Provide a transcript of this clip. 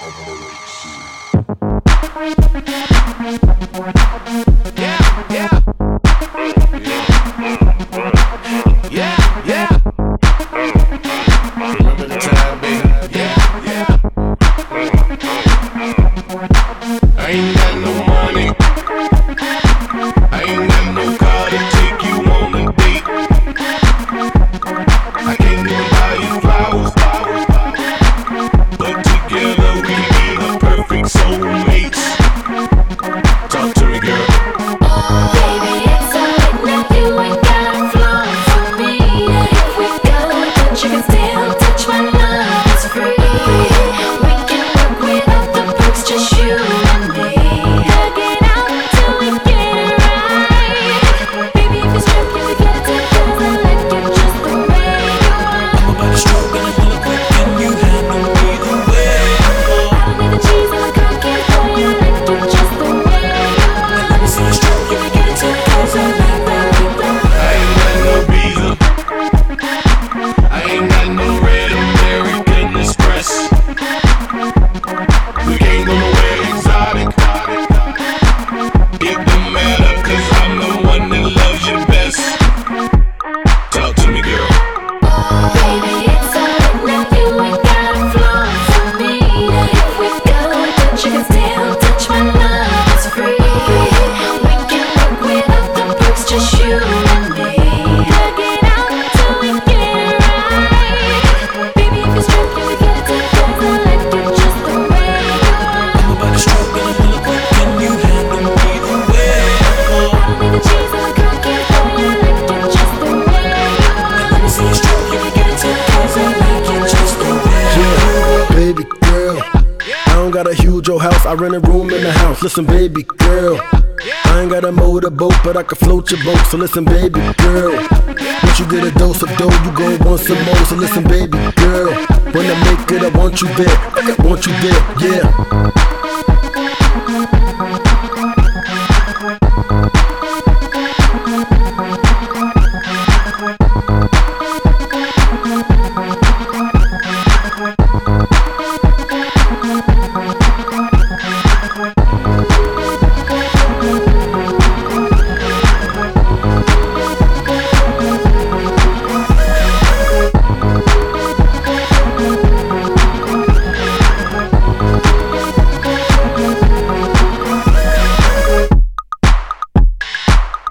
Remember the time, baby. I ain't got no money. I ain't got no car to take you on a date. I can't even buy you flowers. But together we be the perfect soulmates. Talk to me, girl. Baby, it's alright now, you ain't got flaws for me. If we go, but you can still touch my love, it's free. We can work without the perks, just you and me. Hug it out till we get it right. Baby, if you're struck, you get together, like you just the way you are. I'm about to stroke and I pull up quick and you handle me the way I don't need the cheese on my cocktail for you, like you just the way you are. let me see you stroke, you can get it together like that. I ain't got no visa. I ain't got no red American Express. We can't go nowhere exotic. It don't matter, cause I'm the one that loves you best. Talk to me, girl. Baby, it's alright now, you ain't got flaws for me. If we go, but you can still touch my love, it's free. We can work without the perks, just you and me. Hug it out till we get it right. Baby, if you're struck, you get together, like you just the way you are. I'm about to stroke and I pull up quick and you handle me the way I don't need the cheese on my cocktail for you, like you just the way you are. let me see you stroke, you can get it together like you just the way Yeah, baby girl. I don't got a huge old house, I rent a room in the house. Listen, baby girl, I ain't got a motorboat, but I can float your boat. So listen, baby girl, once you get a dose of dough, you gon' want some more. So listen, baby girl, when I make it, I want you there, I want you there, yeah.